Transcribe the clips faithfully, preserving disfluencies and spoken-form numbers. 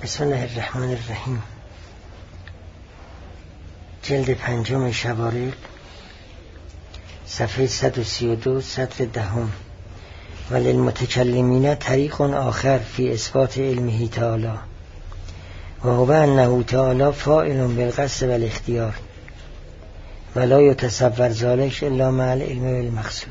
بسم الله الرحمن الرحیم. جلد پنجم شوارق، صفحه صد و سی و دو، سطر دهم. وللمتکلمین طریق آخر فی اثبات علمه تعالی و هو انه تعالی فاعل بالقصد والاختیار ولا یتصور ذلک الا مع العلم والمقصود.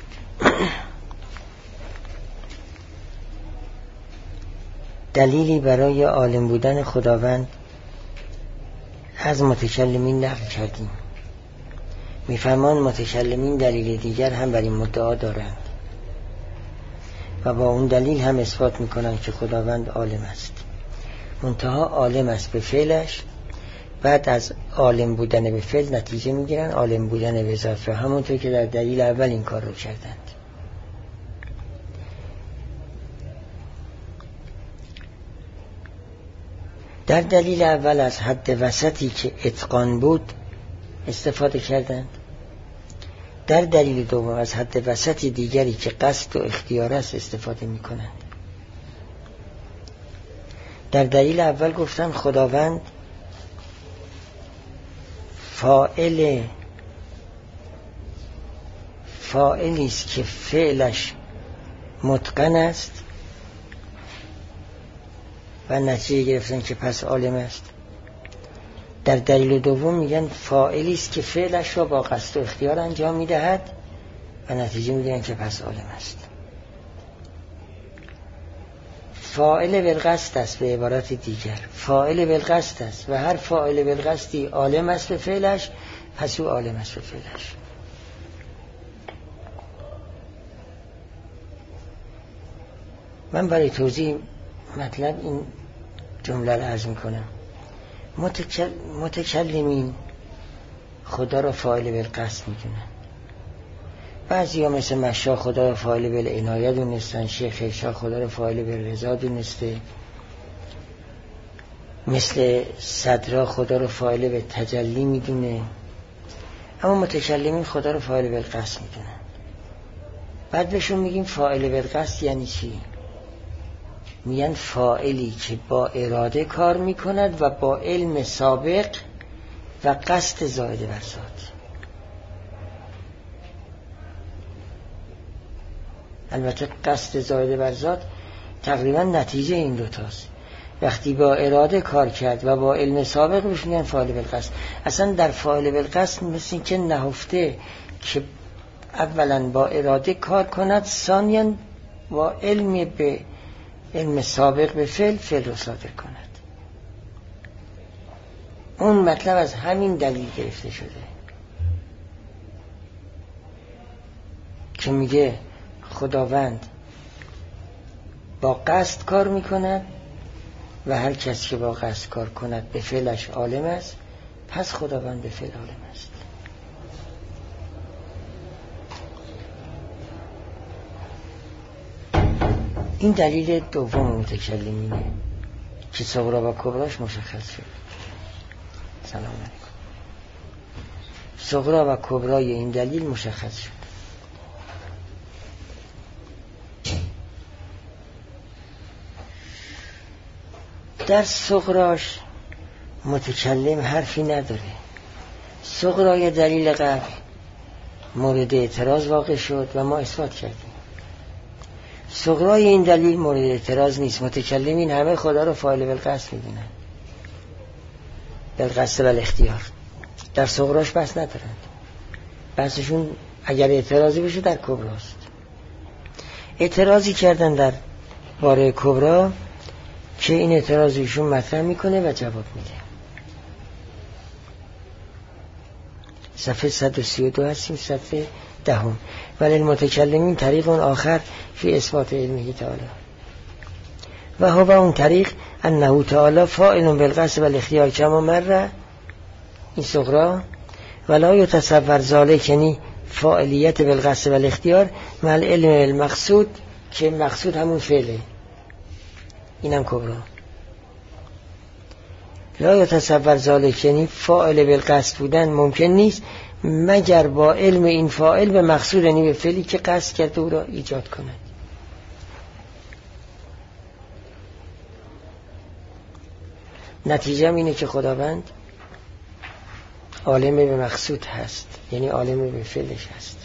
دلیلی برای عالم بودن خداوند از متکلمین نقل کردیم. میفرمان متکلمین دلیل دیگر هم بر این مدعا دارند و با اون دلیل هم اثبات میکنند که خداوند عالم است. منتها عالم است به فعلش، بعد از عالم بودن به فعل نتیجه میگیرن عالم بودن به ذات را، همونطور که در دلیل اول این کار رو کردند. در دلیل اول از حد وسطی که اتقان بود استفاده کردند، در دلیل دوم از حد وسطی دیگری که قصد و اختیار است استفاده می کنند. در دلیل اول گفتن خداوند فاعل فاعلی است که فعلش متقن است و نتیجه گرفتن که پس عالم است. در دلیل دوم میگن فاعلی است که فعلش را با قصد و اختیار انجام میدهد و نتیجه میگیرن که پس عالم است. فاعل بالقصد است به عبارت دیگر، فاعل بالقصد است و هر فاعل بالقصدی عالم است به فعلش، پس او عالم است به فعلش. من برای توضیح مطلب این جمله را عرض میکنم. متکل... متکلمین خدا را فاعل بالقصد میدونن. بعضی ها مثل مشا خدا را فاعل بالعنایه دونستن، شیخ شا خدا را فاعل بالرضا دونسته، مثل صدرا خدا را فاعل به تجلی میدونه. اما متکلمین خدا را فاعل بالقصد میدونن. بعد بهشون میگیم فاعل بالقصد یعنی چی؟ میگن فاعلی که با اراده کار میکند و با علم سابق و قصد زائد بر ذات. البته قصد زائد بر ذات تقریبا نتیجه این دوتاست. وقتی با اراده کار کرد و با علم سابق بهش میگن فاعل بالقصد. اصلا در فاعل بالقصد مثل این که نهفته که اولا با اراده کار کند، ثانیاً با علم به علم سابق به فعل فعل رو صادر کند. اون مطلب از همین دلیل گرفته شده که میگه خداوند با قصد کار میکند و هر کسی که با قصد کار کند به فعلش عالم است، پس خداوند به فعل عالم است. این دلیل دوم متکلمینه که صغرا و کبراش مشخص شد. سلام علیکم. صغرا و کبرای این دلیل مشخص شد. در صغراش متکلم حرفی نداره. صغرای دلیل قبل مورد اعتراض واقع شد و ما اثبات کردیم. صغرای این دلیل مورد اعتراض نیست. متکلمین همه خدا رو فاعل بالقصد میدونن، بالقصد والاختیار. در صغراش بحث ندارند. بحثشون اگر اعتراضی بشه در کبراست. اعتراضی کردن در باره کبرا که این اعتراضیشون مطرح میکنه و جواب میده. صفحه صد و سی و دو هستیم، صفحه دهم. ولی المتکلمین طریق آخر فی اثبات علمه تعالی و هو اون طریق انه تعالی فاعل بالقصد والاختیار کما مر. این صغرا ولا یتصور ذلک یعنی فاعلیت بالقصد والاختیار مع العلم المقصود که مقصود همون فعله. اینم کبرا. لا یتصور ذلک یعنی فاعل بالقصد بودن ممکن نیست مگر با علم این فاعل به مقصود یعنی به فعلی که قصد کرده او را ایجاد کند. نتیجه اینه که خداوند عالم به مقصود هست، یعنی عالم به فعلش هست.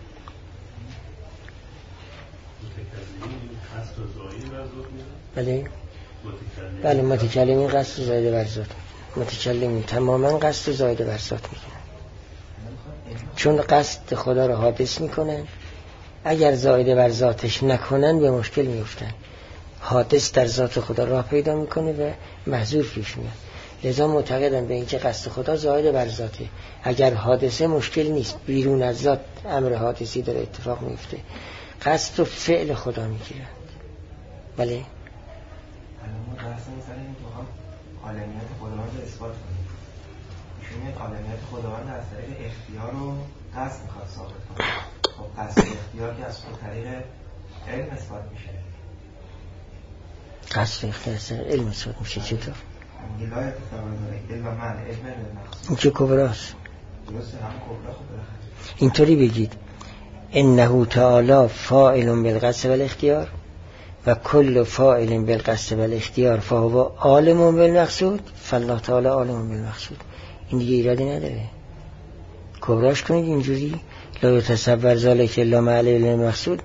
بله بله متکلمین قصد و زایده بر ذات، متکلمین تماما قصد و زایده بر ذات میکنن، چون قصد خدا رو حادث میکنن. اگر زایده بر ذاتش نکنن به مشکل میفتن. حادث در ذات خدا راه پیدا میکنه و محذور پیش میاد. لذا معتقدن به اینکه قصد خدا زایده بر ذاته. اگر حادثه مشکل نیست، بیرون از ذات امر حادثی داره اتفاق میفته، قصد و فعل خدا میگیرن. بله الان ما بحث می‌زنیم که هم عالمیت خداوند رو اثبات کنیم. ایشون میگه عالمیت خداوند از طریق اختیار و قصد میخواد ثابت کنه. خب قصد و اختیار که از طریق علم اثبات میشه. قصد و اختیار علم اثبات میشه. چطور؟ میگه لا اتفاق داره علم و معنی علم مقصود. این که کبراست. درسته، هم کبرا خب بالاخره. اینطوری بگید انه تعالی فاعل بالقصد والاختیار و کل فاعل بالقصد والاختیار فهو عالم بالمقصود فالله تعالی عالم بالمقصود. این دیگه ایرادی نداره. کبراش کنید اینجوری لا یتصور ذلک الا مع العلم المقصود.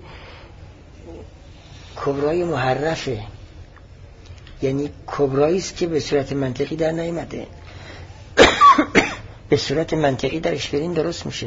کبرای محرفه، یعنی کبرایی است که به صورت منطقی در نیامده. به صورت منطقی درش برین درست میشه.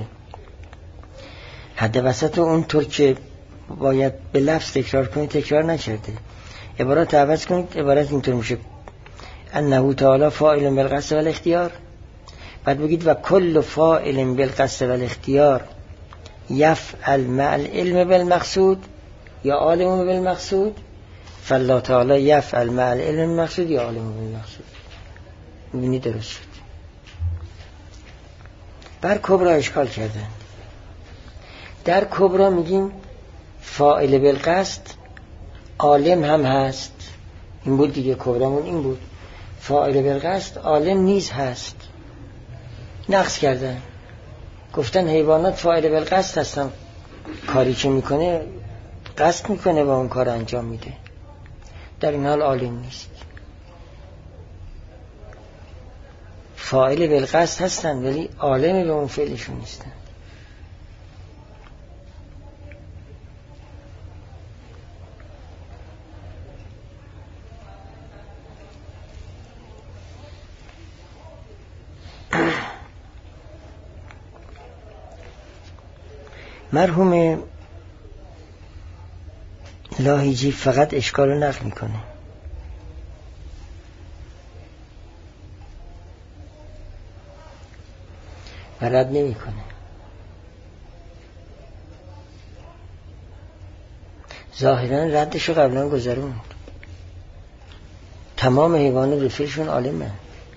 حد وسط اونطور که باید به لفظ تکرار کنید تکرار نکرده. عبارت عوض کنید، عبارت اینطور میشه انه تعالی فاعل بالقصد والاختیار، بعد بگید و کل فاعل بالقصد والاختیار یفعل مع العلم بالمقصود یا عالم بالمقصود فالله تعالی یفعل مع العلم بالمقصود یا عالم بالمقصود. ببینید درست شد. بر کبرا اشکال کردن. در کبرا میگیم فاعل بالقصد عالم هم هست. این بود دیگه، کبرامون این بود. فاعل بالقصد عالم نیز هست. نقص کردن، گفتن حیوانات فاعل بالقصد هستن، کاری که میکنه قصد میکنه و اون کار انجام میده، در این حال عالم نیست. فاعل بالقصد هستن ولی عالم به اون فعلشون نیستن. مرحوم لاهیجی فقط اشکال رو نقل میکنه، و رد نمیکنه. ظاهرا ردش رو قبلا گذروند. تمام حیوانات به فعلشون عالمن،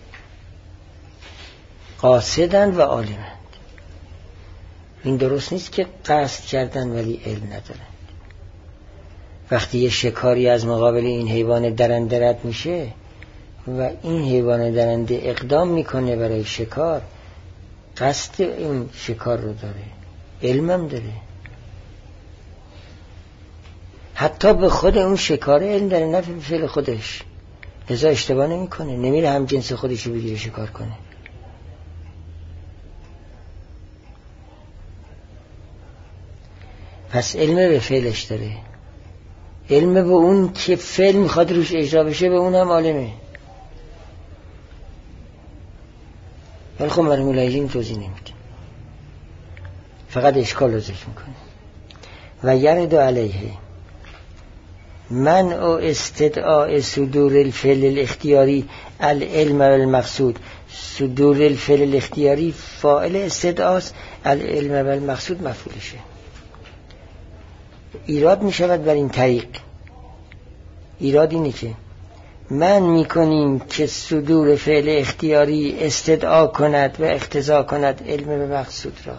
قاصدن و عالمن. این درست نیست که قصد کردن ولی علم ندارن. وقتی یه شکاری از مقابل این حیوان درنده رد میشه و این حیوان درنده اقدام میکنه برای شکار، قصد این شکار رو داره، علمم داره. حتی به خود اون شکار علم داره، نه به فعل خودش. لذا اشتباه نمیکنه، نمیره هم جنس خودش رو بگیره شکار کنه. پس علم به فعلش داره، علم به اون که فعل میخواد روش اجرا بشه به اون هم عالمه. ولی خب مرحوم لاهیجی توضیح نمیده، فقط اشکال رو ذکر میکنه. و یرد علیه منع استدعاء صدور الفعل الاختیاری العلم والمقصود. صدور الفعل الاختیاری فاعل استدعاست، العلم والمقصود مفعولشه. ایراد می شود بر این طریق. ایراد اینه که من میکنیم که صدور فعل اختیاری استدعا کند و اقتضا کند علم به مقصود را.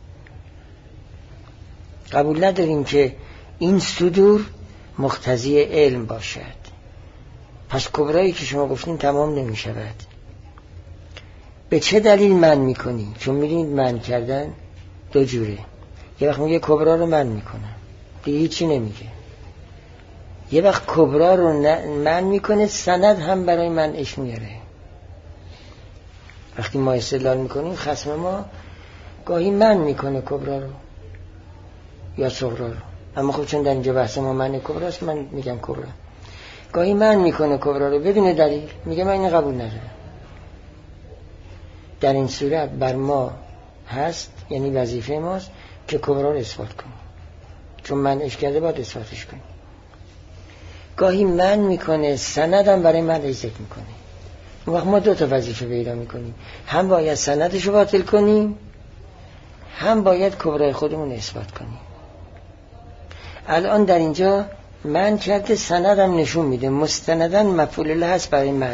قبول نداریم که این صدور مقتضی علم باشد. پس کبرایی که شما گفتین تمام نمی شود. به چه دلیل من میکنیم؟ چون میدونید من کردن دو جوره. یه وقت میگه کبرا رو من میکنم، دیگه هیچی نمیگه. یه وقت کبرا رو من میکنه، سند هم برای منش میاره. وقتی ما استدلال میکنیم خصم ما گاهی من میکنه کبرا رو یا صغرا رو، اما خب چون در اینجا بحث ما من کبراست من میگم کبرا. گاهی من میکنه کبرا رو بدون دلیل، میگه من اینو قبول ندارم. در این صورت بر ما هست، یعنی وظیفه ماست که کبرا رو اثبات کنیم، چون من اش کرده باید اثباتش کنیم. گاهی من میکنه سندم برای من ذکر میکنه. اون وقت ما دو تا وظیفه پیدا میکنیم، هم باید سندش رو باطل کنیم، هم باید کبرای خودمون اثبات کنیم. الان در اینجا من کرده سندم نشون میده مستندن مفعول له هست برای منه،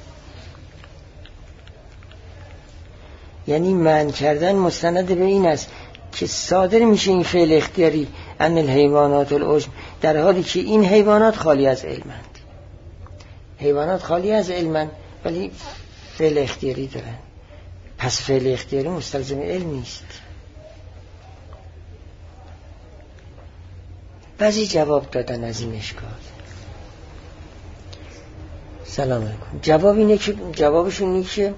یعنی من کردن مستند به این است که صادر میشه این فعل اختیاری ان الحیوانات العجم، در حالی که این حیوانات خالی از علمند. حیوانات خالی از علمند ولی فعل اختیاری دارن، پس فعل اختیاری مستلزم علم نیست. بعضی جواب دادن از این اشکال. سلام علیکم. جواب اینه که جوابشون اینه که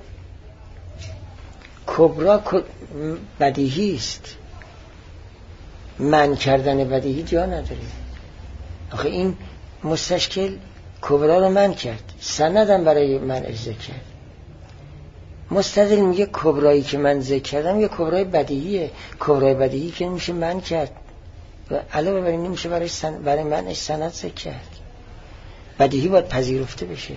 کبرا بدیهی است، من کردن بدیهی جا نداره. آخه این مستشکل کبرا رو من کرد، سندم برای من ذکر کرد. مستدل میگه کبرایی که من ذکر کردم یه کبرای بدیهیه، کبرای بدیهی که میشه من کرد و علاوه بر این نمیشه برای سن... برای منش سند ذکر کرد. بدیهی باید پذیرفته بشه.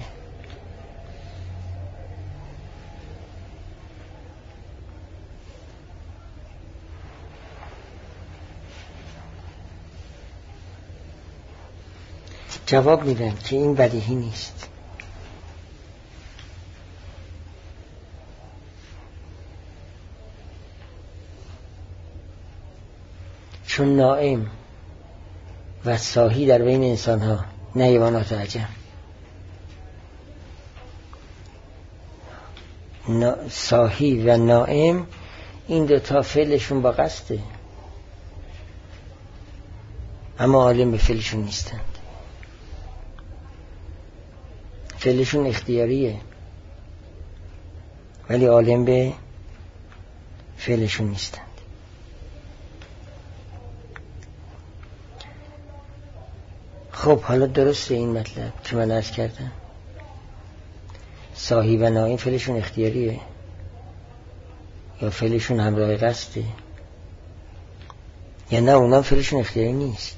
جواب میدن که این بدیهی نیست. چون نائم و صاحی در بین انسان ها نه حیوانات عجم، صاحی و نائم این دو تا فعلشون با قصده، اما عالم به فعلشون نیستند، فعلشون اختیاریه ولی عالم به فعلشون نیستند. خب حالا درسته این مطلب که من عرض کردم، صاحی و نائم فعلشون اختیاریه یا فعلشون همراه قصده، یا نه اونا فعلشون اختیاری نیست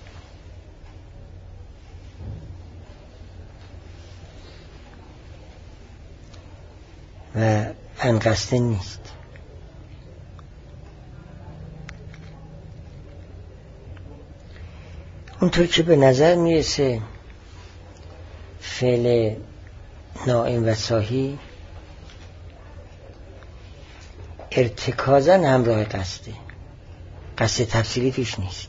و انقصده نیست. اونطور که به نظر میرسه فعل نائم و صاحی ارتکازاً همراه قصده، قصد تفصیلی توش نیست.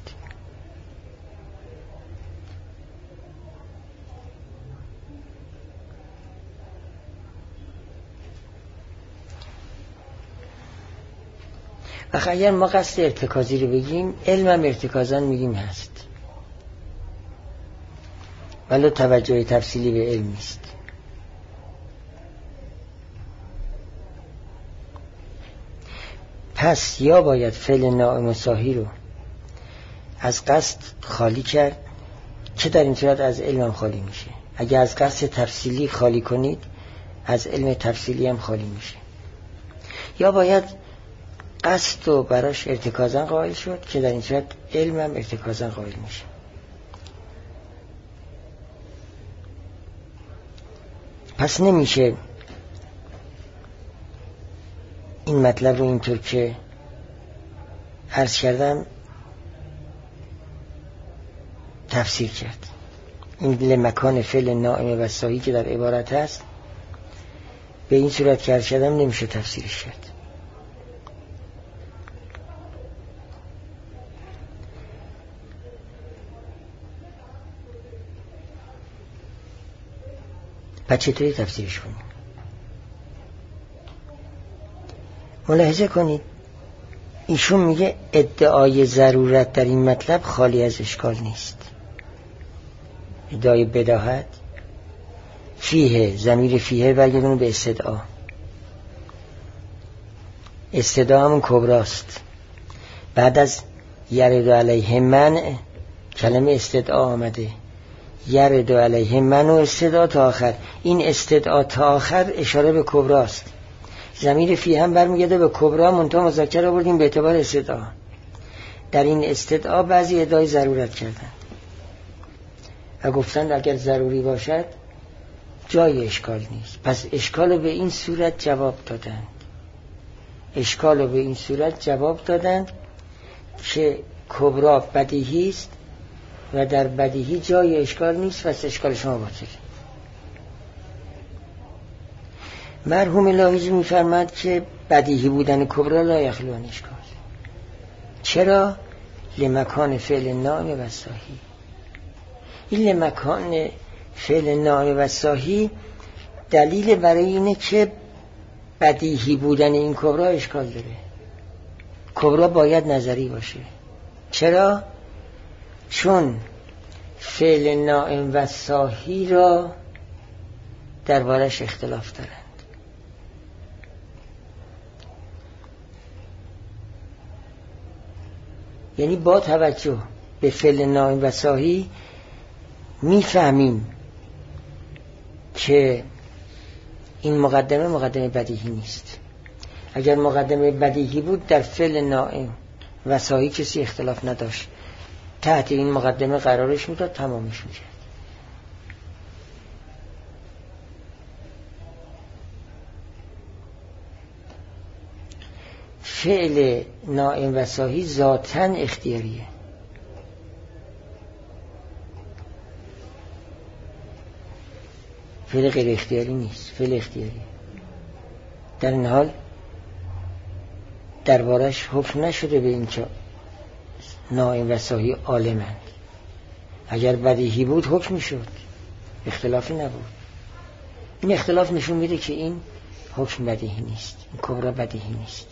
و اگر ما قصد ارتکازی رو بگیم، علم هم ارتکازاً میگیم هست ولی توجه تفصیلی به علم نیست. پس یا باید فعل نائم و صاحی رو از قصد خالی کرد که در این صورت از علم هم خالی میشه. اگر از قصد تفصیلی خالی کنید از علم تفصیلی هم خالی میشه. یا باید قصد رو براش ارتکازاً قائل شد که در این صورت علم هم ارتکازاً قائل میشه. پس نمیشه این مطلب رو اینطور که عرض کردم تفسیر کرد. این لمکان فعل نائم و صاحی که در عبارت هست به این صورت که عرض کردم نمیشه تفسیرش کرد. پس چطوری تفسیرش کنیم؟ ملاحظه کنید ایشون میگه ادعای ضرورت در این مطلب خالی از اشکال نیست. ادعای بداهت فیه، ضمیر فیه برگردونه به استدعا. استدعا همون کبراست. بعد از یرد علیه من کلمه استدعا آمده، یرد علیه من و استدعا تا آخر. این استدعا تا آخر اشاره به کبراست. ضمیر فی هم برمیگرده به کبرا، منتها مذکر آوردیم به اعتبار استدعا. در این استدعا بعضی ادعای ضرورت کردن و گفتند اگر ضروری باشد جای اشکال نیست. پس اشکال به این صورت جواب دادند، اشکال به این صورت جواب دادند که کبرا بدیهی است و در بدیهی جای اشکال نیست، پس اشکال شما باطله. مرحوم لاهیجی می‌فرماید که بدیهی بودن کبرا لا یخلو عن اشکال. چرا؟ لمکان فعل نائم و صاحی. این لمکان فعل نائم و صاحی دلیل برای اینه که بدیهی بودن این کبرا اشکال داره. کبرا باید نظری باشه. چرا؟ چون فعل نائم و صاحی را دربارش اختلاف دارند. یعنی با توجه به فعل نائم و صاحی میفهمیم که این مقدمه مقدمه بدیهی نیست. اگر مقدمه بدیهی بود در فعل نائم و صاحی کسی اختلاف نداشت، تحت این مقدمه قرارش میداد، تمامش میکرد. فعل نائم و صاحی ذاتاً اختیاریه. فعل غیر اختیاری نیست، فعل اختیاریه. در این حال دربارش حکم نشده به این که نائم و صاحی عالمند. اگر بدیهی بود حکم میشد، اختلافی نبود. این اختلاف نشون میده که این حکم بدیهی نیست، این کبرا بدیهی نیست.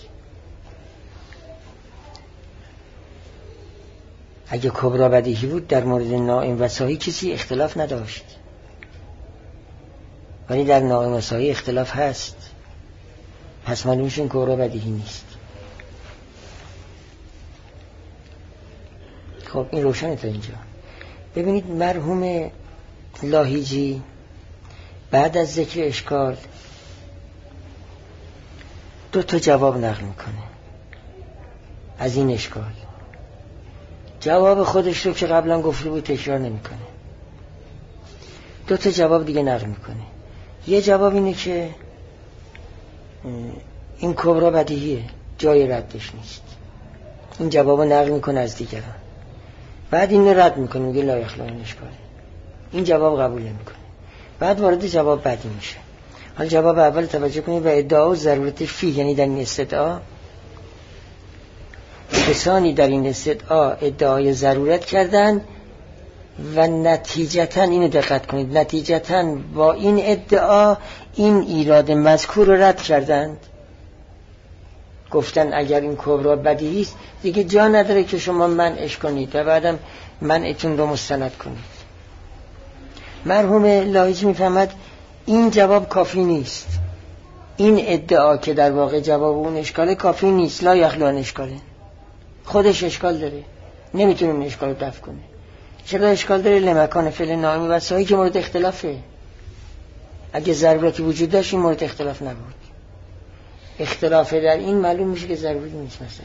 اگه کبرا بدیهی بود در مورد نائم و صاحی کسی اختلاف نداشت، ولی در نائم و صاحی اختلاف هست، پس معلوم میشه این کبرا بدیهی نیست. خب این روشنه تا اینجا. ببینید مرحوم لاهیجی بعد از ذکر اشکال دو تا جواب نقل میکنه از این اشکال. جواب خودش رو که قبلا گفته بود تکرار نمیکنه. دو تا جواب دیگه نقل میکنه. یه جواب اینه که این کبرا بدیهیه، جای ردش نیست. این جواب نقل میکنه از دیگران. بعد این رو رد میکنه، میگه لا یخلو عن اشکال. این جواب قبول نمیکنه. بعد وارد جواب بعدی میشه. حالا جواب اول توجه کنید. و ادعا و ضرورت فی، یعنی در این استدعا کسانی در این استدعا ادعای ضرورت کردند و نتیجتاً اینو دقت کنید، نتیجتاً با این ادعا این ایراد مذکور رو رد کردند. گفتن اگر این کبرا بدیهی است دیگه جا نداره که شما منعش کنید و بعدم منعتون رو مستند کنید. مرحوم لاهیجی میفهمد این جواب کافی نیست. این ادعا که در واقع جواب اون اشکاله کافی نیست. لا یخلو عن اشکاله، خودش اشکال داره، نمیتونه اون اشکال رو دفع کنه. چرا اشکال داره؟ لمکان فعل نائم و صاحی که مورد اختلافه. اگه ضرورتی وجود داشت این مورد اختلاف نبود. اختلاف در این معلوم میشه که ضروری نیست. مثلا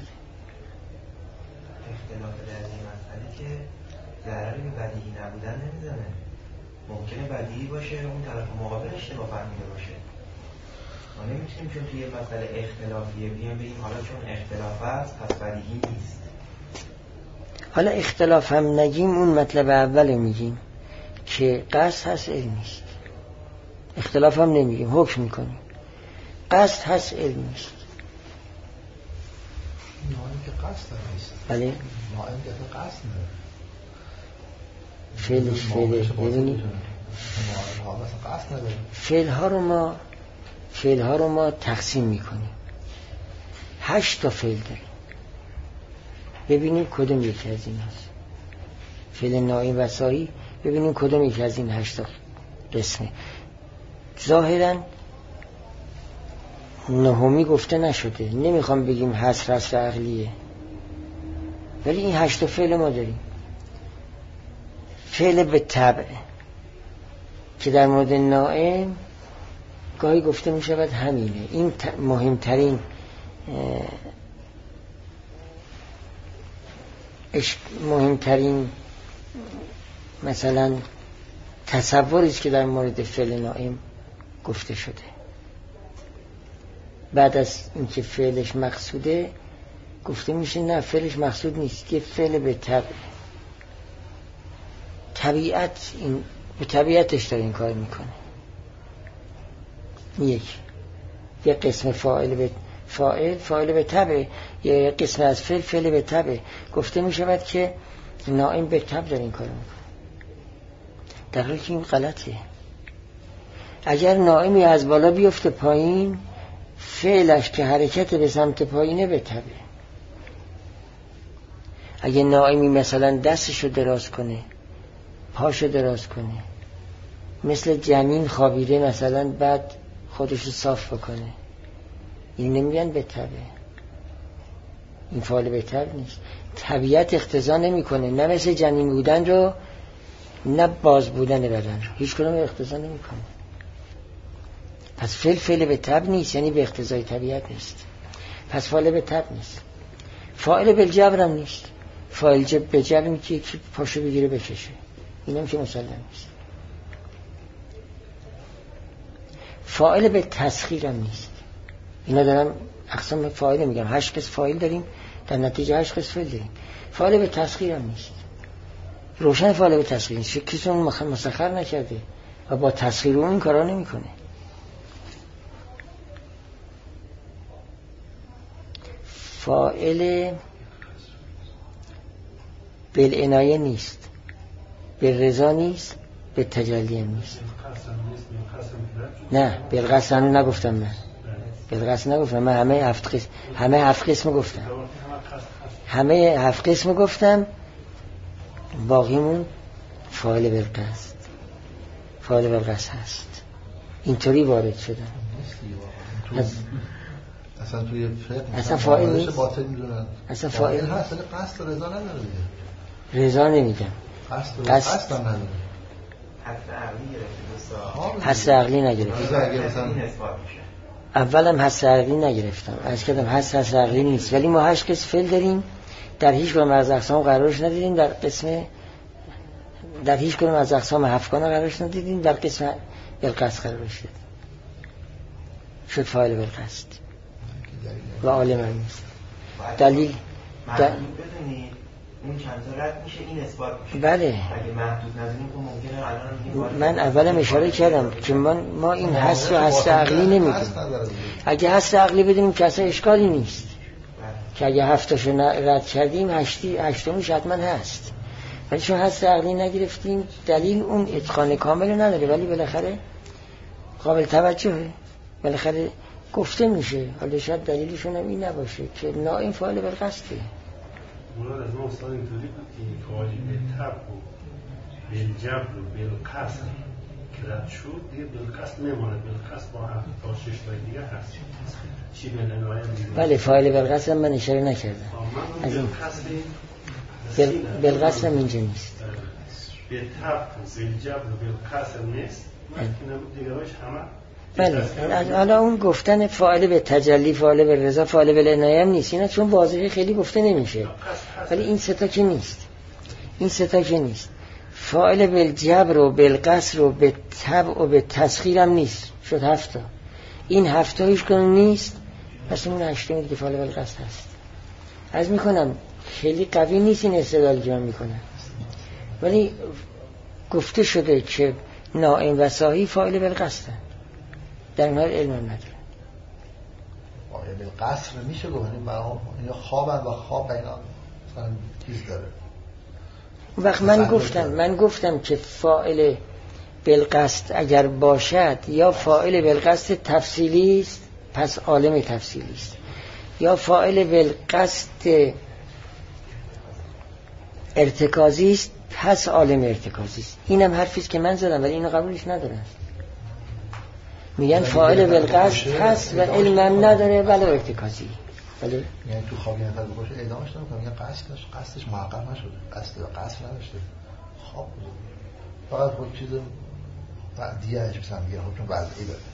اختلاف در این مسئله که ضرری به بدیهی نبودن نمیزنه. ممکنه بدیهی باشه اون طرف مقابل اشتباه فهمیده باشه. ما نمیتونیم چون توی مسئله اختلافیه بیان بگیم حالا چون اختلاف هست پس بدیهی نیست. حالا اختلاف هم نگیم، اون مطلب اول میگیم که قصد هست علم نیست. اختلاف هم نمیگیم، حکم میکنیم. قصد هست علم نیست. نائم که قصد نیست. بله نائم که قصد نداره. فعلش فعله. ببینید فعل ها رو ما فعل ها رو ما تقسیم میکنیم. هشت تا فعل داریم. ببینید کدوم یکی از این هست. فعل نائم و صاحی ببینید کدوم یکی از این هشت تا قسمه. ظاهرا نهمی گفته نشده. نمیخوام بگیم حصر حصر عقلیه، ولی این هشت فعل ما داریم. فعل به طبع که در مورد نائم گاهی گفته می شود همینه. این مهمترین مهمترین مثلا تصوری است که در مورد فعل نائم گفته شده. بعد از اینکه فعلش مقصوده گفته میشه نه فعلش مقصود نیست، که فعل به طبع طبیعت این به طبیعتش داره این کار میکنه. یک یه قسم فاعل به فاعل فاعل به طبع، یه قسم از فعل فعل به طبع. گفته میشود که نائم به طبع داره این کار میکنه، در حالی که این غلطه. اگر نائمی از بالا بیفته پایین، فعلش که حرکت به سمت پایینه به طبع. اگه نائمی مثلا دستشو دراز کنه، پاشو دراز کنه، مثل جنین خوابیده مثلا، بعد خودشو صاف بکنه، این نمیگن به طبع. این فعل به طبع نیست. طبیعت اقتضا نمیکنه، نه مثل جنین بودن رو نه باز بودن بدن رو، هیچ کدوم اقتضا نمیکنه. پس فعل فعل به طبع نیست، یعنی به اقتضای طبیعت نیست. پس فعل به طبع نیست. فاعل بالجبر هم نیست. فاعل جب به جبر میگه یکی پاشو بگیره بکشه، اینم که مسلم نیست. فاعل به تسخیر هم نیست. اینا دارم اقسام فاعل میگم، هشت قسم فاعل داریم، در نتیجه هشت قسم فعل داریم. فاعل به تسخیر هم نیست. روشن فاعل به تسخیر نیست، کسی اون مسخر نکرده و با تسخیر اون این کارا نمیکنه. فاعل بالعنایه نیست، بالرضا نیست، بالتجلی نیست. نه بالقسم نگفتم، من بالقسم نگفتم، من همه هفت قسم همه هفت قسم گفتم همه هفت قسم گفتم باقیمون فاعل بالقصد فاعل بالقصد هست. اینطوری وارد شدن. اصلا توی فقه اصلا فاعل نیست، باطل میدونن اصلا فاعل هست، ولی قصد و رضا نداره دیگه. رضا نمیگم، قصد و قصد هم نداره. حس عقلی گرفته حس عقلی نگرفتم. اولم حس عقلی نگرفتم، از کردم حس حس عقلی نیست، ولی ما هشت قسم فعل داریم، در هیچ کدوم از اقسام قرارش ندیدیم، در قسم در هیچ کدوم از اقسام هفتگانه قرارش ندیدیم، در قسم بالقصد قرارش دادیم. شد فاعل بالقصد و عالم هم نیست. دلیل محدود بدونید اون چند تا رد میشه، این اثبات میشه. بله. اگه محدود نزنیم که ممکنه الان میگیم من اولم اشاره کردم که من ما این حس و حس عقلی نمیدیم. اگه حس عقلی بدونیم که اصلا اشکالی نیست، که اگه هفتاشو رد کردیم هشتی هشتمیش حتما هست، ولی چون حس عقلی نگرفتیم دلیل اون اتقان کامل نداره، ولی بالاخره قابل توجهه، بالاخره گفته میشه. حالا شاید دلیلشون هم این نباشه که نائم فاعل بالقصده. مراد از ما استاد اینطوری بود که این فاعل بالطبع و بالجبر و بالقصد که رد شد دیگه بالقصد میمونه. بالقصد با هفت تا شش تا دیگه هست. چی بالعنایه میگه؟ بله فاعل بالقصد من اشاره نکردم. از این بالقصد بالقصد هم اینجا نیست. بالطبع و بالجبر و بالقصد نیست. من دیگه روش همه بله. حالا اون گفتن فاعل به تجلی، فاعل به رضا، فاعل به عنایه هم نیست، اینا چون واضحه خیلی گفته نمیشه، ولی این ستا که نیست. این ستا که نیست. فاعل بالجبر و بالقصر و به طبع و به تسخیر هم نیست. شد هفتا. این هفتا هیچ کنون نیست، پس اون هشتمی دیگه فاعل بالقصد هست. عرض میکنم خیلی قوی نیست این استدلال که من میکنم، ولی گفته شده که نائم و صاحی فاعل بالقصد هست، در این حال علم هم نداره. فاعل قصر میشه گفت یا خواب و خواب اینا مثلا چیز داره. وقت من گفتم من گفتم که فاعل بالقصد اگر باشد یا فاعل بالقصد تفصیلی است پس عالم تفصیلی است، یا فاعل بالقصد ارتکازی است پس عالم ارتکازی است. اینم حرفی است که من زدم، ولی اینو قبولش ندارم. میگن فاعل بالقصد هست و علم نداره ولو ارتکازی. بله یعنی تو خواب یه نفر بکشه اعدامش نمی‌کنه، میگن قصدش قصدش محقق نشده، قصد یا قصد نداشته، خواب بوده، فقط خود چیز دیگه‌اش مثلا میگه حکم وضعی داره.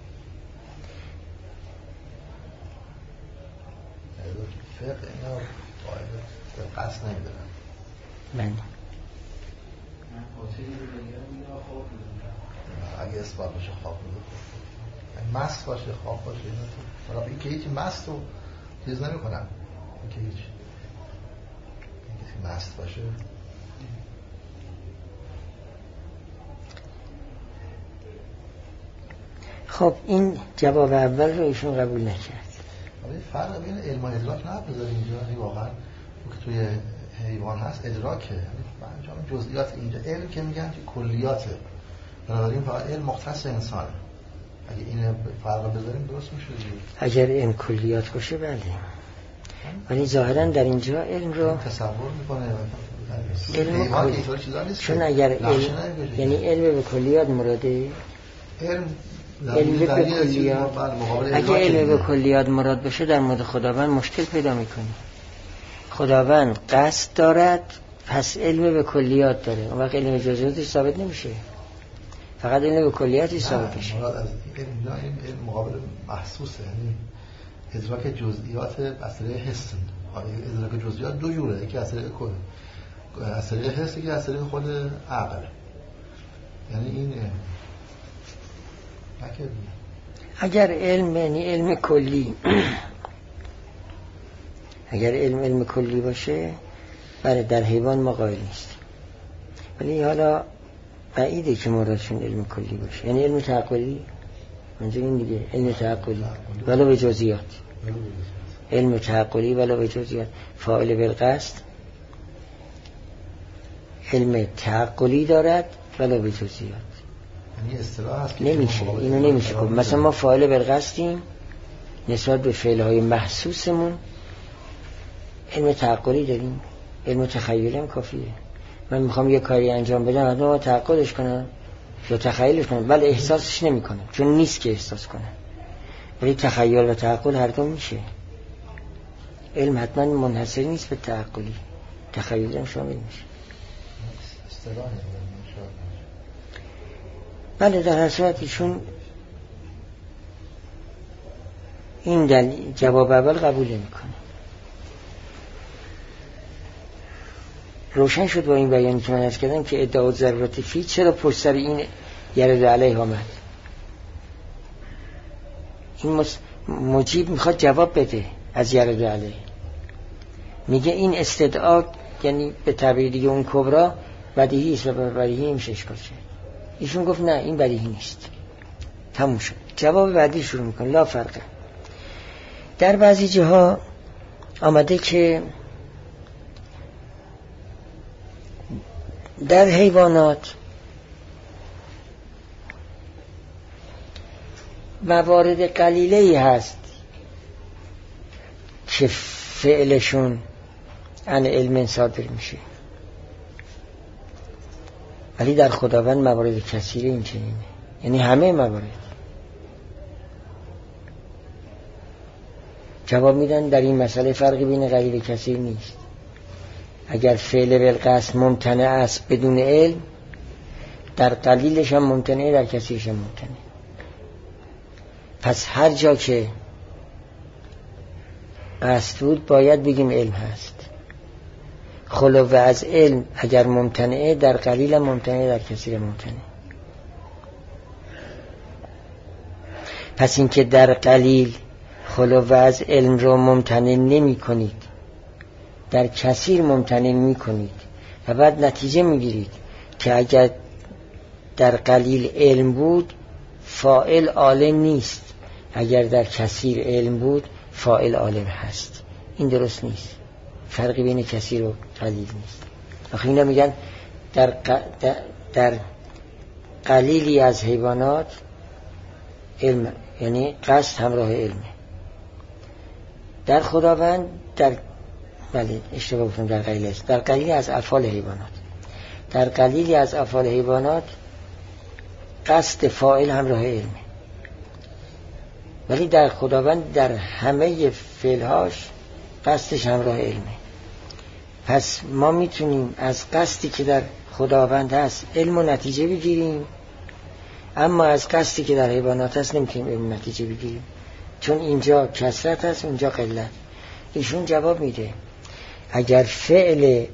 فقه اینا فاعل قصد نمیدارن. من اگه اثبات باشه خواب بوده، اگه مست باشه خواب باشه، اینا تو حالا این که هیچی مست رو چیز نمی کنم، این که هیچ کسی مست باشه. خب این جواب اول رو ایشون قبول نکرد. ولی فرق بین علم و ادراک نه بذار اینجا، یعنی واقعا که توی حیوان هست ادراکه، یعنی انجام جزئیات. اینجا علم که میگن که کلیاته، بنابراین فقط علم مختص انسانه. اگه این فرق بذاریم درست میشه دیگه. اگر این کلیات باشه بله، ولی ظاهرا در اینجا علم رو تصور میکنه علم کلی، چون اگر علم یعنی علم به کلیات مراده، علم علم به کلیات، اگه علم به کلیات مراد بشه در مورد خداوند مشکل پیدا میکنی. خداوند قصد دارد پس علم به کلیات داره، اون وقت علم جزئیاتش ثابت نمیشه، فقط علم به کلیاتی ثابت میشه. مراد از علم علم مقابل محسوسه، یعنی ادراک جزئیات از طریق حس. ادراک جزئیات دو جوره، یکی از طریق کل، از طریق حس، یکی از طریق خود عقل. یعنی این اگر علم یعنی علم کلی اگر علم علم کلی باشه برای در حیوان ما قائل نیست، ولی حالا بعیده که مرادشون علم کلی باشه، یعنی علم تعقلی. منظور این دیگه علم تعقلی ولو به جزئیات، علم تعقلی ولو به جزئیات. فاعل بالقصد علم تعقلی دارد ولو به جزئیات. یعنی اصطلاح هست نمیشه، اینو نمیشه گفت. مثلا ما فاعل بالقصدیم نسبت به فعلهای محسوسمون علم تعقلی داریم، علم تخیلی هم کافیه. من میخوام یه کاری انجام بدم حتما ما تعقلش کنم یا تخیلش کنم، ولی احساسش نمی کنم چون نیست که احساس کنم. ولی تخیل و تعقل هر دو میشه. علم حتما منحصر نیست به تعقلی، تخیل هم شامل میشه. بله در هر صورت ایشون این دلیل جواب اول قبول نمیکنه. روشن شد با این بیانی که من عرض کردم که ادعای ضرورت فی چرا پشت سر این یرد علیه آمد. این مجیب میخواد جواب بده از یرد علیه، میگه این استدعا یعنی به تعبیر دیگه اون کبرا بدیهی است و بدیهی نمیشه اشکال شد. ایشون گفت نه این بدیهی نیست، تموم شد. جواب بعدی شروع میکنه لا فرقه. در بعضی جاها آمده که در حیوانات موارد قلیله‌ای هست که فعلشون عن علم صادر میشه، ولی در خداوند موارد کثیره این چنینه، یعنی همه موارد. جواب میدن در این مسئله فرقی بین قلیل و کثیر نیست. اگر فعل بالقصد ممتنع است بدون علم، در قلیلش هم ممتنعه، در کثیرش هم ممتنعه. پس هر جا که قصد بود باید بگیم علم هست. خلو از علم اگر ممتنعه در قلیل هم ممتنعه، در کثیر ممتنعه. پس اینکه در قلیل خلو از علم رو ممتنع نمی کنید، در کثیر ممتنع می کنید و بعد نتیجه می گیرید که اگر در قلیل علم بود فاعل عالم نیست، اگر در کثیر علم بود فاعل عالم هست. این درست نیست. فرقی بین کثیر و قلیل نیست. آخه اینا میگن در, ق... در قلیلی از حیوانات علم، یعنی قصد همراه علمه. در خداوند در بله اشتباه گفتم، در قلیل است، در قلیلی از افعال حیوانات، در قلیلی از افعال حیوانات قصد فاعل همراه علمه. ولی در خداوند در همه فعلهاش قصدش همراه علمه. پس ما میتونیم از قصدی که در خداوند هست علم و نتیجه بگیریم، اما از قصدی که در حیوانات هست نمیتونیم علم و نتیجه بگیریم، چون اینجا کثرت هست اونجا قلت. ایشون جواب میده اگر فعل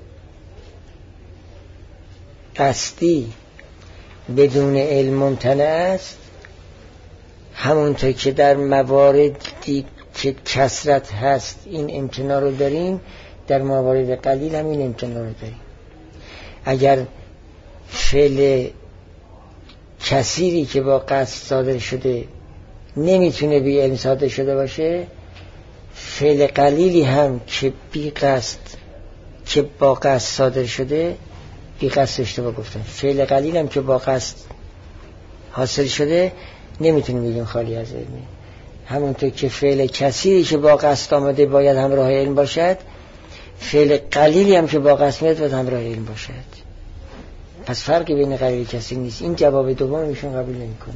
قصدی بدون علم ممتنع است، همونطور که در مواردی که کثرت هست این امتناع رو داریم، در موارد قلیل هم این امتناع رو داریم. اگر فعل کثیری که با قصد صادر شده نمیتونه بی علم صادر شده باشه، فعل قلیلی هم که بی قصد که با قصد صادر شده، بی قصد اشتباه گفتم، فعل قلیل هم که با قصد حاصل شده نمیتونیم بگیم خالی از علمه. همونطور که فعل کثیری که با قصد آمده باید همراه علم باشد، فعل قلیلی هم که با قصد میاد باید همراه علم باشد. پس فرقی بین قلیل و کثیر نیست. این جواب دوم ایشون قبول نمیکنه.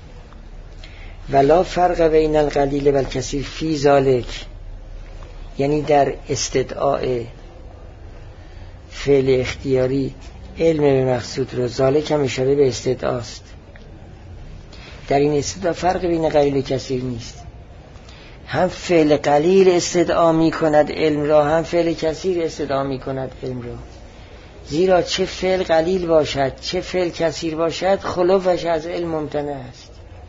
ولا فرق بین القلیل و الکثیر فی ذالک، یعنی در استدعاء فعل اختیاری علم به مقصود رو، ذالک هم اشاره به استدعاست. در این استدعا فرق بین قلیل و کثیر نیست. هم فعل قلیل استدعا می کند علم را، هم فعل کثیر استدعا می کند علم را. زیرا چه فعل قلیل باشد چه فعل کثیر باشد، خلوفش از علم ممتنع است.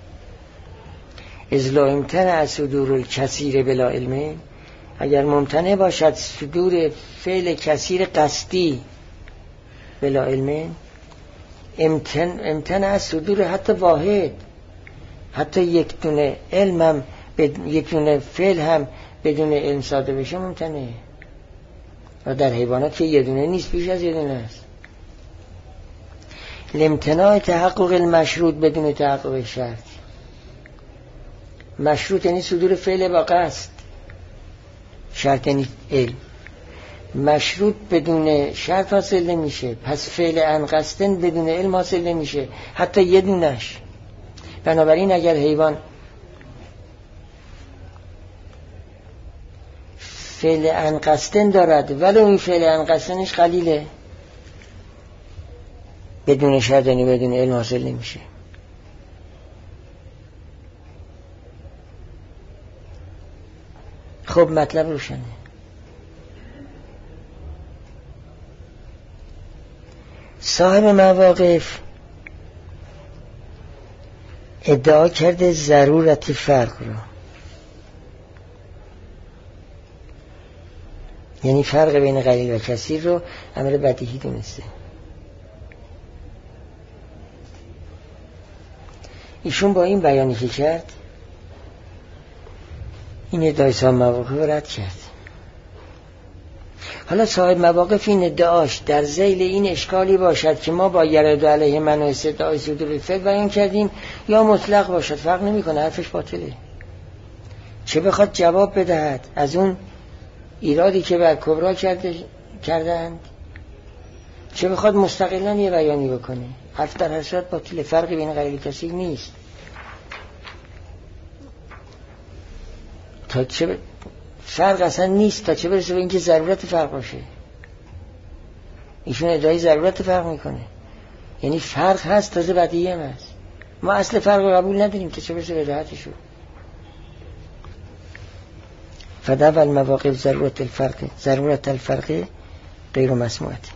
اذ لا امتنع صدور الکثیر بلا علم، اگر ممتنع باشد صدور فعل کثیر قصدی بلا علم، امتن امتنع صدور حتی واحد، حتی یک دونه علم هم یک دونه فعل هم بدون علم صادر بشه ممتنعه. و در حیوانات که یه دونه نیست، بیش از یه دونه است. لامتناع تحقق المشروط بدون تحقق شرط. مشروط یعنی صدور فعل با قصد، شرط یعنی علم. مشروط بدون شرط حاصل نمیشه، پس فعل عن قصدن بدون علم حاصل نمیشه، حتی یه دونش. بنابراین اگر حیوان فعل عن قصدن دارد ولی این فعل عن قصدنش قلیله، بدون شرط یعنی بدون علم حاصل نمیشه. خب مطلب روشنه. صاحب مواقف ادعا کرده ضرورت فرق رو، یعنی فرق بین قلیل و کثیر رو امر بدیهی دونسته. ایشون با این بیانی که کرد این ادعای صاحب مواقف رو رد کرد. حالا صاحب مواقف این ادعاش در ذیل این اشکالی باشد که ما با یرد علیه من و استدعای صدور فعل بیان کردیم، یا مطلق باشد، فرق نمی کنه، حرفش باطله. چه بخواد جواب بدهد از اون ایرادی که بر کبرا کرده کردند، چه بخواد مستقلاً یه بیانی بکنه، حرف در هر صورت باطله. فرقی بین قلیل و کثیر نیست. تا چه ب... فرق اصلا نیست تا چه برسه به اینکه ضرورت فرق باشه. ایشون ادعای ضرورت فرق میکنه، یعنی فرق هست تازه بدیهی هم هست. ما اصل فرق رو قبول نداریم تا چه برسه به راحتشو. فدعوى المواقف ضرورت الفرق ضرورت الفرق غیر مسموعه.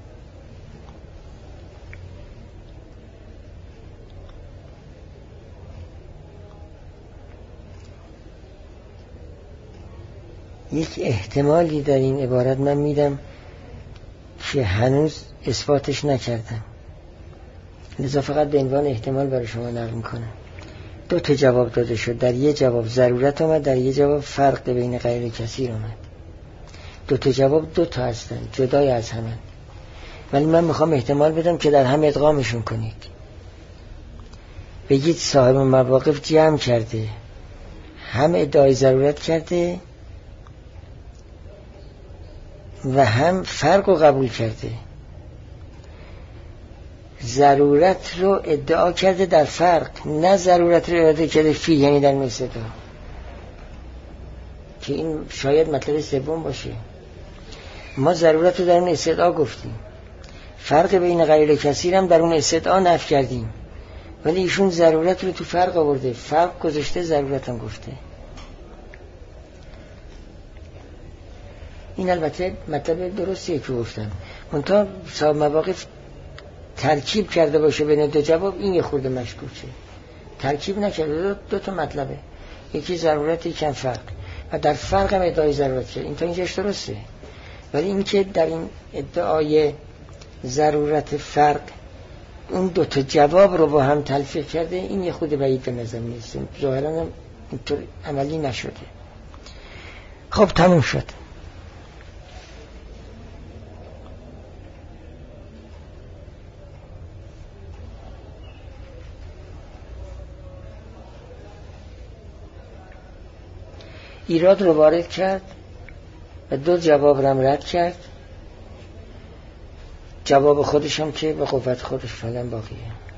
یک احتمالی در این عبارت من میدم که هنوز اثباتش نکردم، لذا فقط به عنوان احتمال برای شما نقل میکنم. دو تا جواب داده شد، در یه جواب ضرورت آمد، در یه جواب فرق بین غیر کثیر آمد. دو تا جواب دو تا هستن، جدای از هم، ولی من میخوام احتمال بدم که در هم ادغامشون کنید. بگید صاحب مواقف جمع کرده، هم ادعای ضرورت کرده و هم فرق رو قبول کرده. ضرورت رو ادعا کرده در فرق، نه ضرورت رو اراده کرده فی، یعنی در مثلا. که این شاید مطلب سوم باشه. ما ضرورت رو در اون استدعا گفتیم، فرق بین قلیل و کثیر هم در اون استدعا نفی کردیم، ولی ایشون ضرورت رو تو فرق آورده، فرق گذاشته، ضرورت هم گفته. این البته مطلب درستیه که گفتم، منتها صاحب مواقف ترکیب کرده باشه بین دو جواب، این یه خورده مشکوکه. ترکیب نکرده، دو, دو تا مطلبه، یکی ضرورت، یکی فرق، و در فرق هم ادعای ضرورت کرد. این تا اینجاش درسته، ولی این که در این ادعای ضرورت فرق اون دو تا جواب رو با هم تلفیق کرده، این یه خود بعید به نظر میاد. ظاهرا هم اینطور عملی نشده. خب تموم شد. ایراد رو وارد کرد و دو جواب رو هم رد کرد. جواب خودش هم که به قوت خودش فعلا باقیه.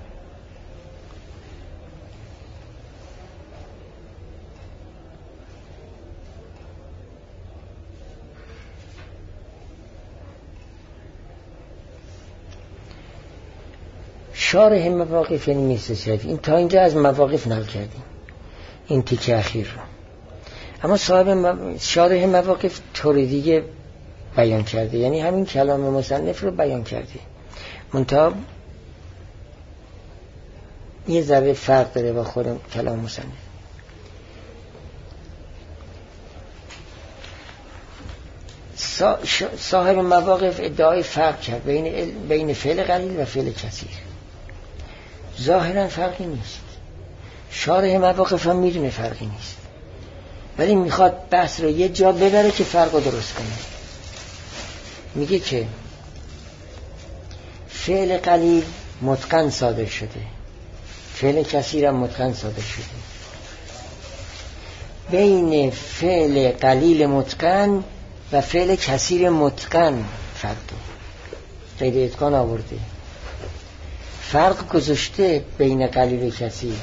شارح مواقف یعنی میرزا شریف، این تا اینجا از مواقف نقل کردیم این تیکه اخیر رو، اما صاحب شارح مواقف طور دیگه بیان کرده، یعنی همین کلام مصنف رو بیان کرده، منتها یه ذره فرق داره با خود کلام مصنف. صاحب مواقف ادعای فرق کرد بین بین فعل قلیل و فعل کثیر. ظاهرا فرقی نیست، شارح مواقف هم میدونه فرقی نیست، ولی میخواد بحث رو یه جا ببره که فرق رو درست کنه. میگه که فعل قلیل متقن صادر شده، فعل کثیر هم متقن صادر شده. بین فعل قلیل متقن و فعل کثیر متقن فرق قید اتقان آورده، فرق گذاشته بین قلیل و کثیر،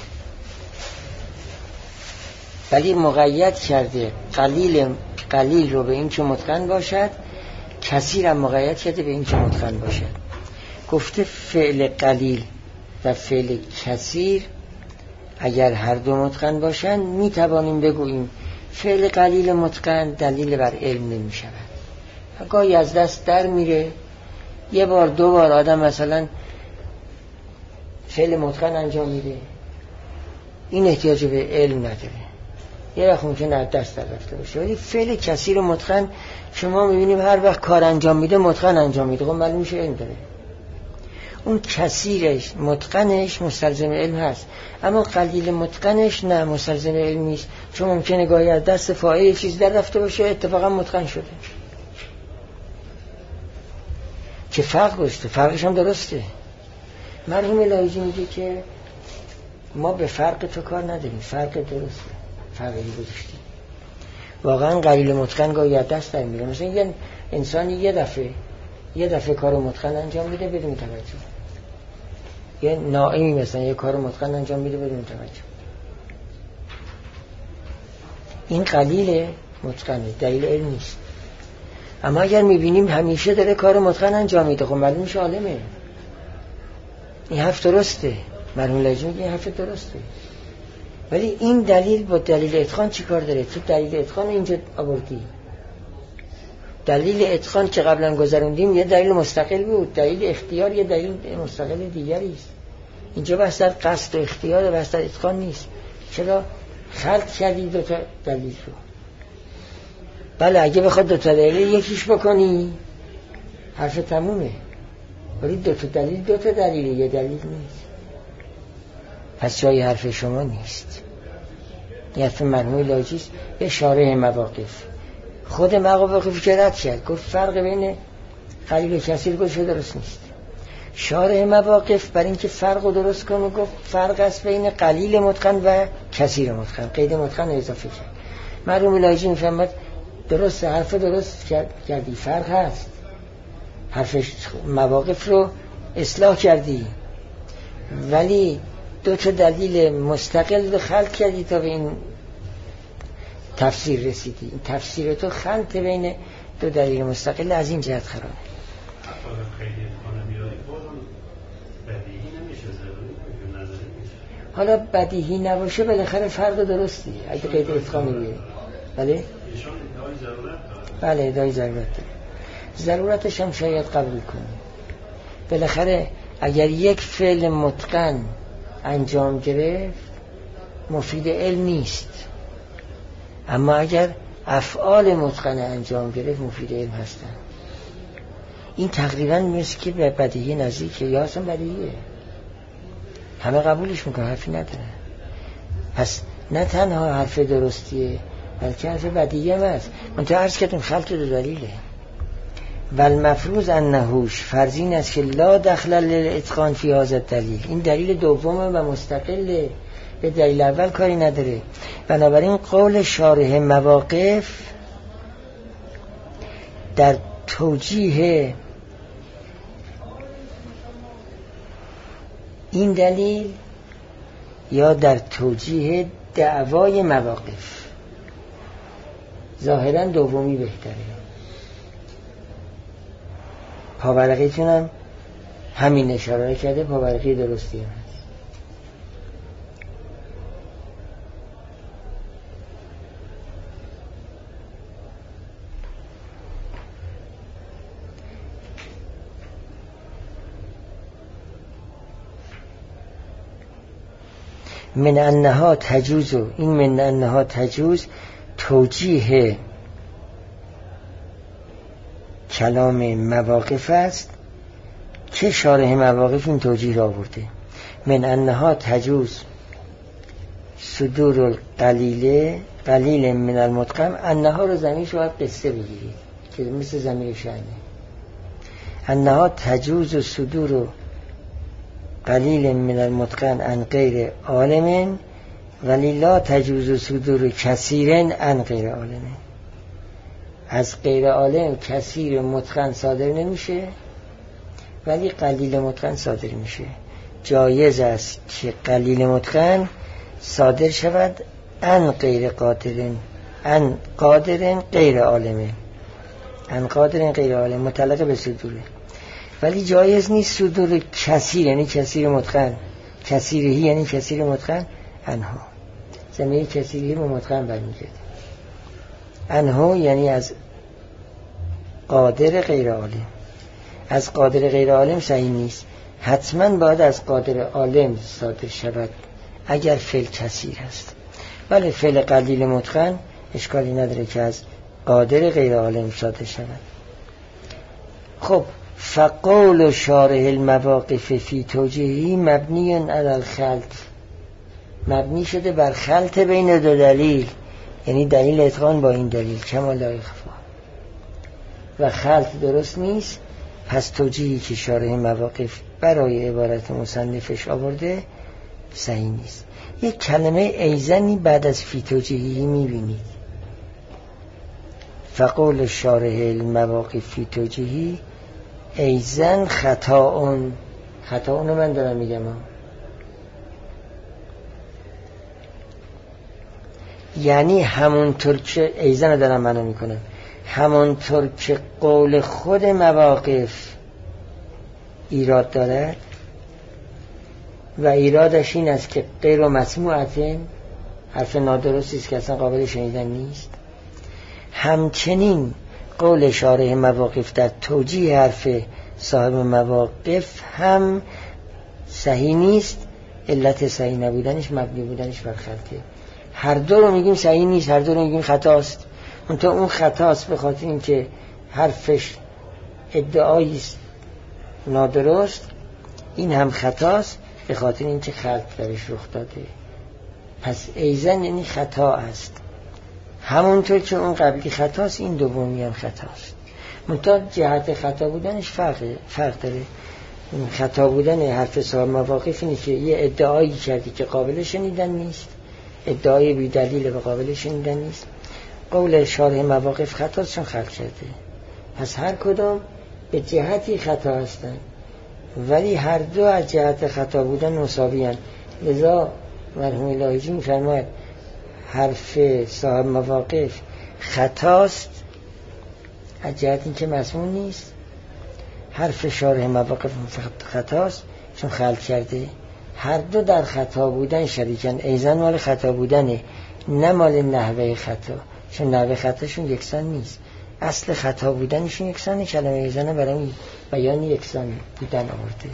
ولی مقید کرده قلیل قلیل رو به این که متقن باشد، کثیر هم مقید کرده به این که متقن باشد. گفته فعل قلیل و فعل کثیر اگر هر دو متقن باشند می توانیم بگوییم فعل قلیل متقن دلیل بر علم نمی شود. گاهی از دست در میره، یه بار دو بار آدم مثلا فعل متقن انجام میده، این احتیاج به علم نداره، یه وقت ممکنه از دست در رفته باشه. ولی فعل کثیر متقن شما میبینیم هر وقت کار انجام میده متقن انجام میده، خب معلوم میشه علم داره. اون کثیرش متقنش مستلزم علم هست، اما قلیل متقنش نه مستلزم علم نیست، چون ممکنه گاهی از دست فاعل چیز در رفته باشه اتفاقا متقن شده. که فرق گذاشته، فرقش هم درسته. مرحوم لاهیجی میگه که ما به فرق تو کار نداریم، فرق درسته، فرقی گذاشتیم. واقعا قلیل متقن گاهی از دست در میره. مثلا یه انسانی یه دفعه یه دفعه کارو متقن انجام میده بدون توجه، یه نائمی مثلا یه کارو متقن انجام میده بدون توجه، این قلیل متقنه، دلیل علم نیست. اما اگر میبینیم همیشه داره کار متقن انجام میده، خب معلوم میشه عالمه. این حرف درسته، مرحوم لاهیجی میگه این حرف درسته، ولی این دلیل با دلیل اتقان چی کار داره؟ تو دلیل اتقان اینجا آوردی، دلیل اتقان که قبلا گذروندیم یه دلیل مستقل بود، دلیل اختیار یه دلیل مستقل دیگری است. اینجا بحث در قصد و اختیار، بحث در اتقان نیست. چرا خلط کردی دو تا دلیل رو؟ بله اگه بخواد دو تا دلیل یکیش بکنی حرف تمومه، ولی دو تا دلیل دو تا دلیل یه دلیل نیست. پس جای حرف شما نیست. این حرف مرحوم لاهیجی است، یه شارح مواقف. خود مواقف که رد کرد گفت فرق بین قلیل و کثیر گفت درست نیست. شارح مواقف برای اینکه فرق رو درست کنه گفت فرق است بین قلیل متقن و کثیر متقن، قید متقن اضافه کرد. مرحوم لاهیجی میفهمد درست، حرف درست کردی، فرق هست، حرف مواقف رو اصلاح کردی، ولی دو تا دلیل مستقل رو خلق کردی تا به این تفسیر رسیدی. این تفسیر تو خلط بین دو دلیل مستقل از این جهت خرابه. حالا بدیهی نباشه بالاخره فرق درستی اگه قید اتقانی بیاره. بله؟ بله ادعای ضرورت داره. ضرورتش هم شاید قبول کنی. بالاخره اگر یک فعل متقن انجام گرفت مفید علم نیست، اما اگر افعال متقن انجام گرفت مفید علم هستن. این تقریبا مثل که به بدیهی نزدیکه یا اصلا بدیهیه، همه قبولش میکنه، حرفی نداره. پس نه تنها حرف درستیه بلکه حرف بدیهی هم هست. منطقه عرض کردیم خلط دو دلیله. والمفروض انهوش فرض این است که لا دخل للاتقان فی هذا الدلیل، این دلیل دومه و مستقله، به دلیل اول کاری نداره. بنابراین قول شارح مواقف در توجیه این دلیل یا در توجیه دعوای مواقف ظاهرا دومی بهتره. پاورقیتون هم همین اشاره کرده، پاورقی درستی هم هست. من انها تجوز، این من انها تجوز توجیه کلام مواقف است که شارح مواقف این توجیه را آورده. من انها تجوز صدور القلیل قلیل من المتقن، انها رو زمین شاید قصه بگیرید که مثل زمین شأنه. انها تجوز صدور قلیل من المتقن عن غیر عالم ولی لا تجوز صدور کثیر عن غیر عالم. از غیر عالم کثیر متقن صادر نمیشه ولی قلیل متقن صادر میشه. جایز است که قلیل متقن صادر شود عن غیر قادر عن قادر غیر عالم، عن قادر غیر عالم متعلق به صدوره، ولی جایز نیست صدور کثیر یعنی کثیر متقن، کثیرهی یعنی کثیر متقن انها، زمین کثیرهی به متقن برمیگرده. انها یعنی از قادر غیر عالم. از قادر غیر عالم صحیح نیست، حتما باید از قادر عالم صادر شود اگر فعل کثیر است. ولی فعل قلیل متقن اشکالی نداره که از قادر غیر عالم صادر شود. خب فقول شارح المواقف فی توجیهی مبنی علی الخلط، مبنی شده بر خلط بین دو دلیل، یعنی دلیل اتقان با این دلیل کما لا یخفی، و خلط درست نیست. پس توجیهی که شارح مواقف برای عبارت مصنفش آورده صحیح نیست. یک کلمه ایزنی بعد از فی توجیهی میبینید، فقول شارح المواقف فی توجیهی ایزن خطاون، خطاون من دارم میگم ها. یعنی همونطور که ایزن دارم منو میکنم، همونطور که قول خود مواقف ایراد دارد و ایرادش این است که غیر مسموعتن، حرف نادرستی است که اصلا قابل شنیدن نیست، همچنین قول شارح مواقف در توجیه حرف صاحب مواقف هم صحیح نیست. علت صحیح نبودنش مبنی بودنش بر خلطه. هر دو رو میگیم صحیح نیست، هر دو رو میگیم خطاست. اونتا اون خطاست به خاطر این که حرفش ادعایی است نادرست، این هم خطاست به خاطر این که خلط درش رخ داده. پس ایزن یعنی خطا است، همونطور که اون قبلی خطاست این دومی هم خطاست. منتها جهت خطا بودنش فرق فرق داره. خطا بودن حرف صاحب مواقف اینه که یه ادعایی کردی که قابل شنیدن نیست، ادعای بی دلیل و قابل شنیدن نیست. قول شارح مواقف خطاست چون خلط کرده. پس هر کدام به جهتی خطا هستن ولی هر دو از جهت خطا بودن مساوی هستند. لذا مرحوم الهی جی می‌فرماید حرف صاحب مواقف خطاست از جهت این که مسموم نیست، حرف شارح مواقف خطاست چون خلق کرده. هر دو در خطا بودن شریکن، ایزن مال خطا بودنه نه مال نحوه خطا، چون نحوه خطاشون یکسان نیست، اصل خطا بودنشون یکسانه. کلمه ایزن برای بیان یکسان بودن آورده.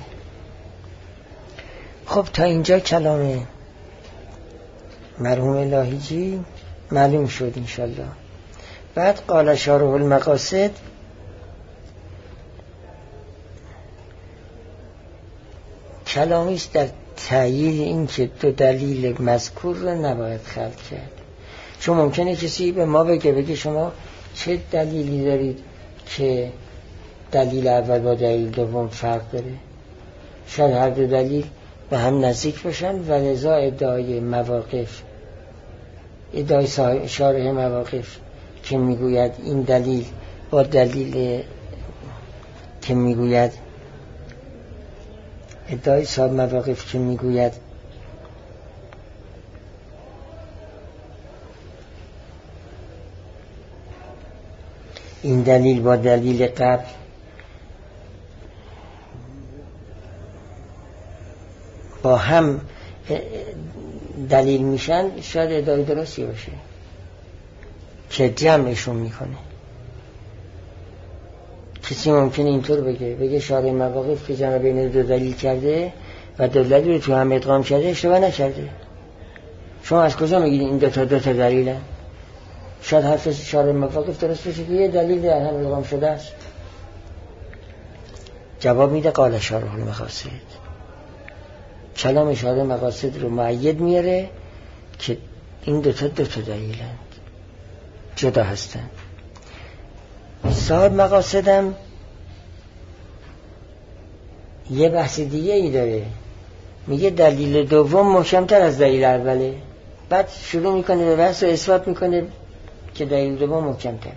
خب تا اینجا کلام مرحوم لاهیجی معلوم شد انشالله. بعد قال شارح المقاصد، کلامیست در تأیید این که دو دلیل مذکور رو نباید خلق کرد. چون ممکنه کسی به ما بگه بگه شما چه دلیلی دارید که دلیل اول با دلیل دوم فرق داره؟ شاید هر دو دلیل به هم نزدیک باشن و لذا ادعای مواقف، ادعای شارح مواقف که میگوید این دلیل با دلیل که میگوید ادعای صاحب مواقف که میگوید این دلیل با دلیل قبل با هم دلیل میشن، شاید ادعای درستی باشه که جمعشون میکنه. کسی ممکنه اینطور بگه بگه شارح مواقف که جمع بین دو دلیل کرده و دو دلیل رو تو هم ادغام کرده اشتباه نکرده. شما از کجا میگید این دو تا دو تا دلیلن؟ شاید حرف شارح مواقف درست باشه که یه دلیل در هم ادغام شده است. جواب میده قال شارح المقاصد، کلام شارح مقاصد رو مؤید میاره که این دو تا دو تا دلیلند، جدا هستند. صاحب مقاصدم یه بحث دیگه ای داره، میگه دلیل دوم محکمتر از دلیل اوله. بعد شروع میکنه به بحث و اثبات میکنه که دلیل دوم محکمتر.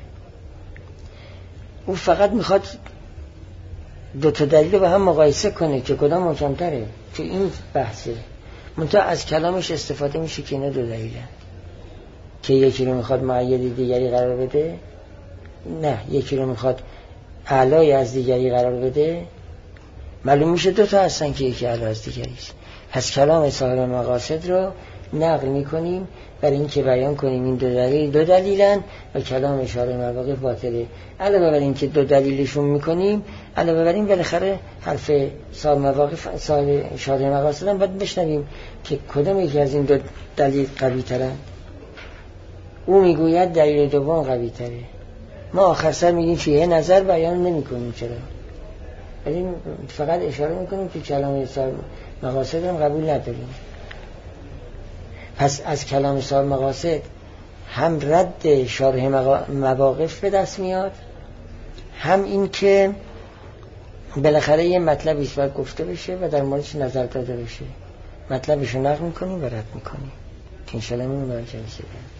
او فقط میخواد دو تا دلیل رو به هم مقایسه کنه که کدام محکمتره، که این بحثه. منتها از کلامش استفاده میشه که اینا دو دلیلن، که یکی رو میخواد مؤید دیگری قرار بده، نه یکی رو میخواد اعلای از دیگری قرار بده. معلوم میشه دو تا هستن که یکی اعلای از دیگری است. پس کلام صاحب مقاصد رو نقل میکنیم برای این که بیان کنیم این دو دلیل دو دلیلن و کلام شارح مواقف باطله. علاوه بر این که دو دلیلشون میکنیم، علاوه بر این بالاخره حرف صاحب مواقف صاحب شارح مقاصد هم باید بشنویم که کدام یکی از این دو دلیل قوی ترن. او میگوید دلیل دوم قوی تره، ما آخر سر میگیم فیه نظر بیان نمی کنیم. چرا؟ ولی فقط اشاره میکنیم که کلام صاحب مقاصد هم قبول نداریم. پس از کلام صاحب مقاصد هم رد شارح مواقف به دست میاد، هم این که بالاخره یه مطلبی باید گفته بشه و در موردش نظر داده بشه. مطلبش رو نقل میکنیم و رد میکنیم. انشاءالله میمونه برای جلسه.